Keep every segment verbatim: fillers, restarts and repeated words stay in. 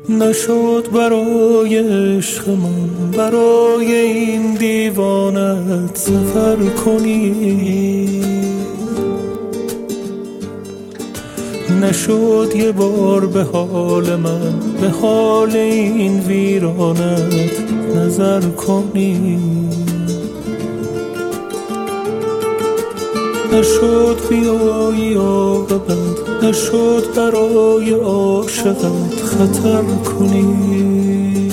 نشد برای عشق من برای این دیوانت سفر کنی، نشد یه بار به حال من به حال این ویرانت نظر کنی، نشد بیایی عاقبت، نشد برای عاشقت خطر کنی،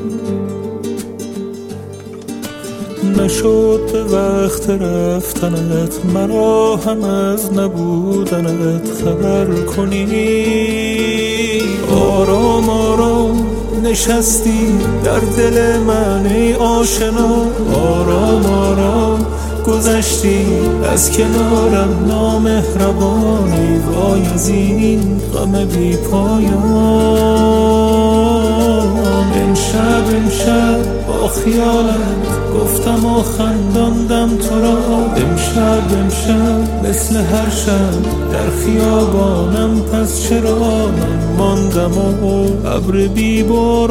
نشد به وقت رفتنت مرا هم از نبودنت خبر کنی. آرام آرام نشستی در دل من ای آشنا، آرام آرام گذشتی از کنارم نامهربانی، وای از این غم بی پایان. امشب امشب با خیالت گفتم و خنداندم تو را، امشب امشب مثل هر شب در خیابانم، پس چرا من ماندم و ابر بی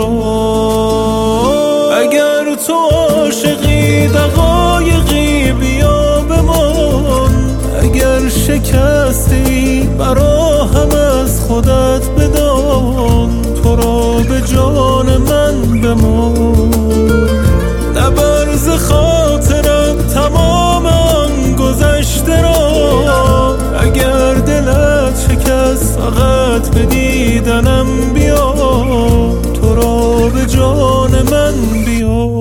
باران. اگر تو عاشقی دقایقی بیا بمان، اگر شکستی برا هم از خودت بدان، تو را به جان من بمان. نبرز خاطرم تمام آن گذشته را، اگر دلت شکست فقط به دیدنم بیا، تو را به جان من بیا.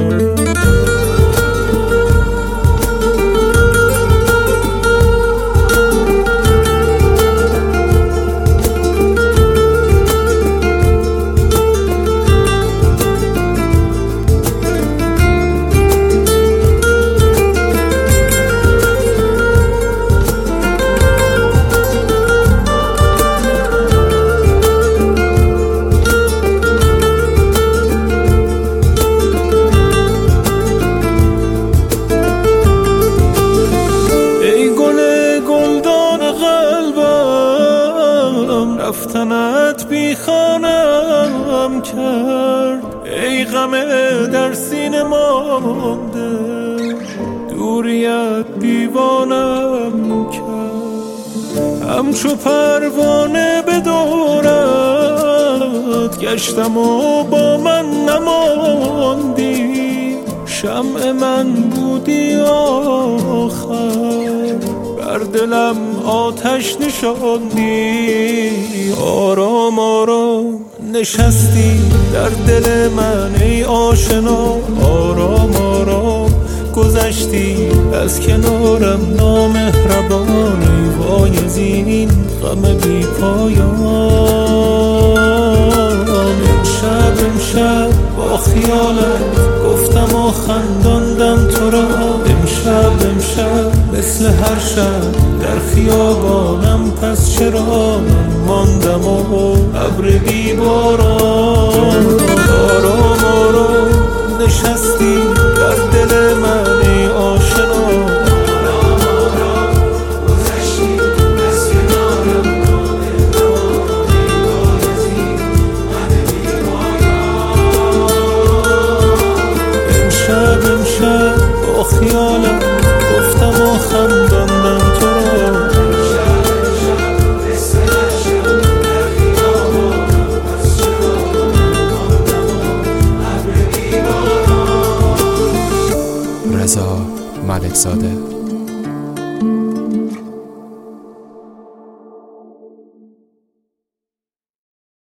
رفتنت بی خانم کرد، ای غم در سینه مانده، دوریت دیوانم کرد. همچو پروانه به دورت گشتم و با من نماندی، شمع من بودی آخر، بر دلم آتش نشاندی. آرام آرام نشستی در دل من ای آشنا، آرام آرام گذشتی از کنارم نامهربانی، وای از این غم بی پایان. امشب امشب با خیالت گفتم و خنداندم تو را، امشب امشب مثل هر شب در خیابانم، پس چرا من ماندم و ابر بی باران. آرام آرام نشستی در دل من ای آشنا، آرام آرام گذشتی از کنارم نامهربانی، وای از این غم بی پایان. امشب امشب با خیالم گفتم و خنداندم تو را، رضا ملکزاده.